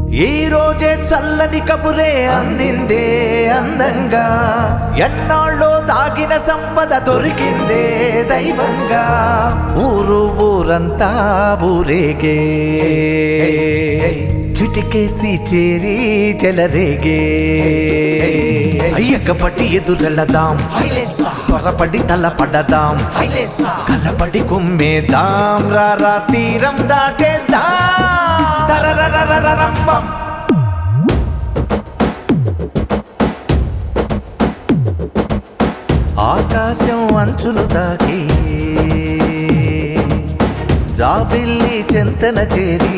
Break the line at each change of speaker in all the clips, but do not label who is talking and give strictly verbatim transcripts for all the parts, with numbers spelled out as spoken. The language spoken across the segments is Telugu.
ఈ రోజే చల్లని కబురే అందిందే అందంగా, ఎన్నాళ్ళో దాగిన సంపద దొరికిందే దైవంగా. ఊరు ఊరంతా ఊరేగే, చిటికేసి చేరి చెలరేగే. అయ్యకపటి ఎదురెళదాం, త్వరపడి తలపడదాం, కలపడి కుమ్మేదాం, రారా తీరం దాటేద్దాం. తరరరరరరంపం ఆకాశం అంచులు తాకి జాబిల్లి చెంతన చేరి,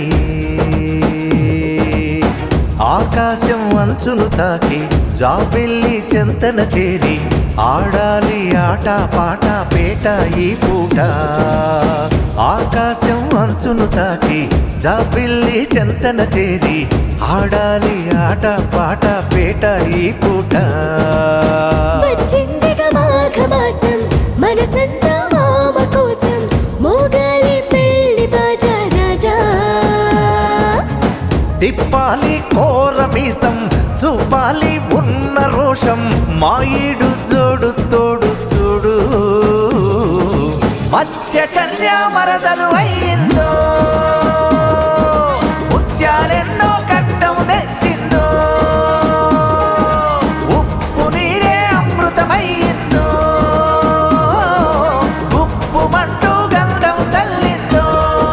ఆకాశం అంచులు తాకి జాబిల్లి చెంతన చేరి, ఆడాలి ఆట పాట పేట ఈ పూట. ఆకాశం అంచును తాకి జాబిల్లి చెంతన చేరి, ఆడాలి ఆట పాట పేట ఈ పూట.
వచ్చిందిగా మాఘమాసం, మనసంతా మామ కోసం, మోగాలి పెళ్లి బాజా రాజా.
తిప్పాలి కోర మీసం, చూపాలి ఉన్న రోషం, మాయిడు జోడు తోడు చూడు. మత్స్య కన్యా మరదలు అయ్యిందో, ముత్యాలెన్నో కట్టం తెచ్చిందో, ఉప్పు నీరే అమృతమయ్యిందో, ఉప్పు మంటూ గంధం చల్లిందో.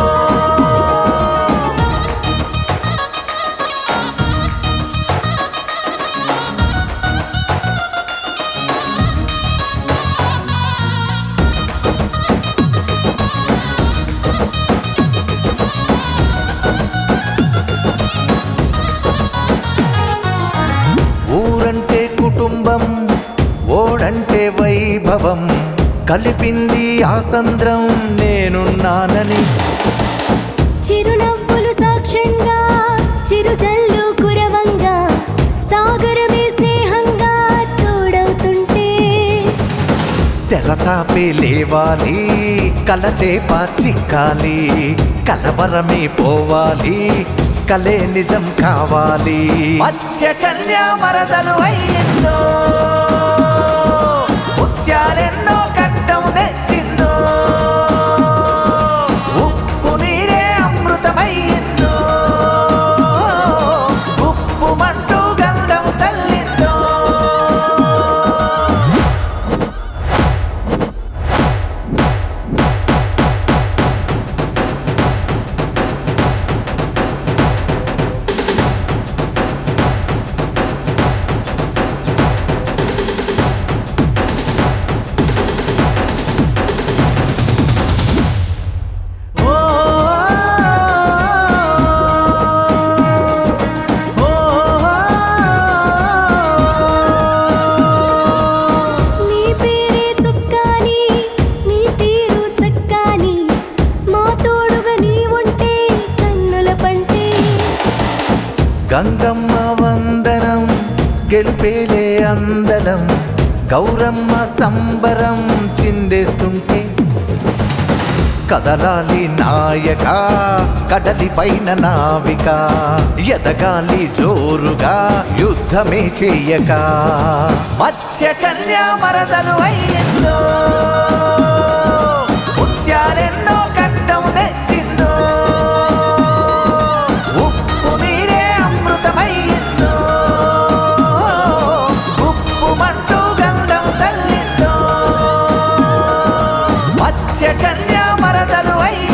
ఊరంటే కుటుంబం, ఓడంటే వైభవం, కలిపింది ఆ సంద్రం నేనున్నానని.
చిరునవ్వులు సాక్ష్యంగా, చిరుజల్లు కురవంగా, సాగరమే స్నేహంగా తోడవుతుంటే.
తెరచాపే లేవాలి, కలచేప చిక్కాలి, కలవరమే పోవాలి, కలే నిజం కావాలి. మత్స్య కన్యా మరదలు అయ్యిందో, ముత్యాలెన్నో కట్టం తెచ్చిందో, ఉప్పు నీరే అమృతమయ్యిందో, ఉప్పు మంటూ గంధం చల్లిందో.
నీ పేరే చుక్కాని, నీ తీరు చక్కాని, మా తోడుగా నీ ఉంటే కన్నుల పంటే.
గంగమ్మ వందనం, గెలుపేలే అందలం, గౌరమ్మ సంబరం చిందేస్తుంటే. కదలాలి నాయక, కడలి పైన నావిక, ఎదగాలి జోరుగా, యుద్ధమే చెయ్యక. మత్స్య కన్యా మరదలు అయ్యిందో, ముత్యాలెన్నో కట్టం తెచ్చిందో, ఉప్పు నీరే అమృతమయ్యిందో, ఉప్పు మంటూ గంధం చల్లిందో. మత్స్య కన్యా మరదలు అయ్యిందో.